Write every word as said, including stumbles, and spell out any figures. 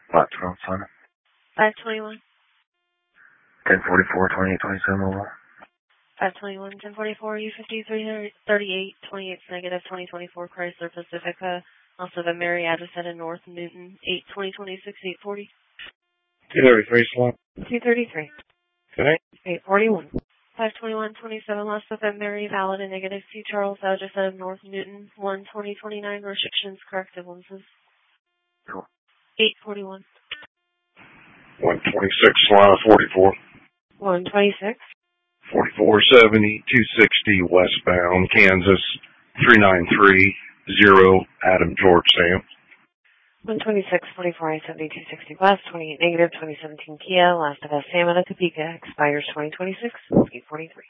Lot twelve, son. five twenty-one. ten forty-four, twenty-eight twenty-seven mobile. five twenty-one, ten forty-four, U fifty-three thirty-eight, twenty-eight negative, twenty twenty-four Chrysler Pacifica. Also the Mary Addison in North Newton, eight twenty twenty-six, eight forty. two thirty-three slot. two thirty-three. Okay. eight forty-one. five twenty-one, twenty-seven, last of them, Mary, valid and negative, C. Charles Addison of North Newton, one twenty twenty-nine, restrictions, corrective lenses. Cool. eight forty-one. one twenty-six, slot forty-four. one twenty-six. forty-four seventy, two sixty, westbound, Kansas, three nine three zero, Adam George Sam. one twenty-six, forty-four, I seventy, two sixty west, twenty-eight negative, twenty seventeen Kia, last of us, Sam at a Topeka, expires twenty twenty-six, eight forty-three.